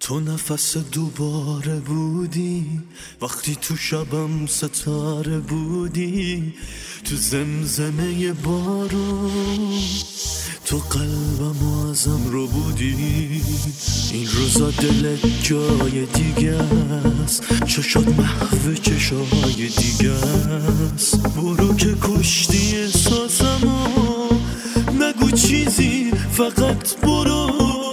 تو نفس دوباره بودی وقتی تو شبم ستاره بودی، تو زمزمه بارون تو قلبم ازم رو بودی. این روزا دلت جای دیگه است، چشات محو چشای دیگه است. برو که کشتی احساسمو، نگو چیزی فقط برو.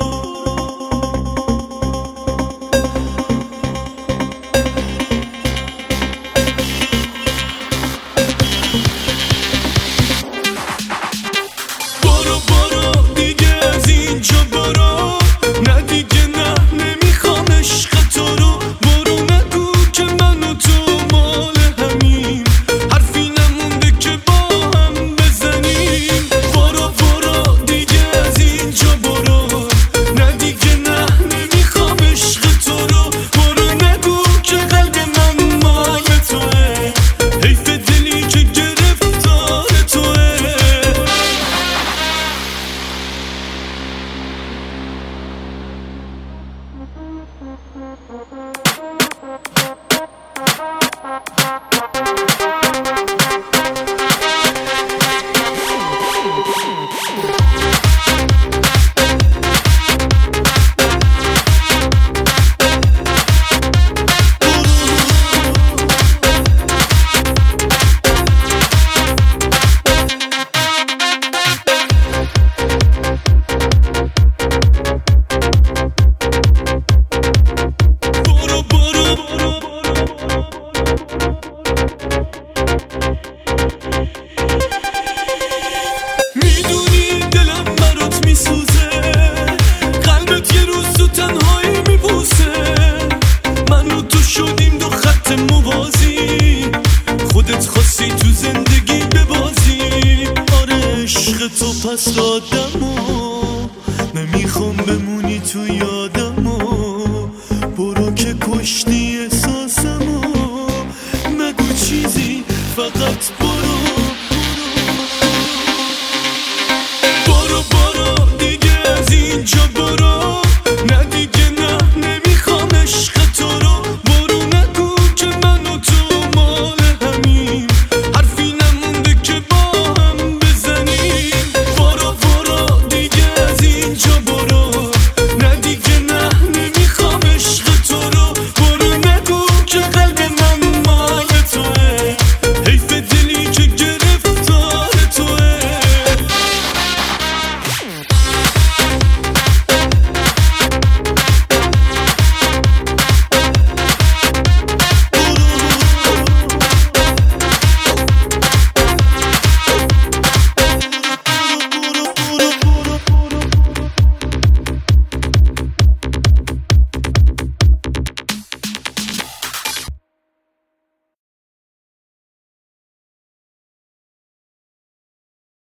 خودت خواستی تو زندگی ببازی. آره عشق تو پس دادمو، نمیخوام بمونی تو یادم.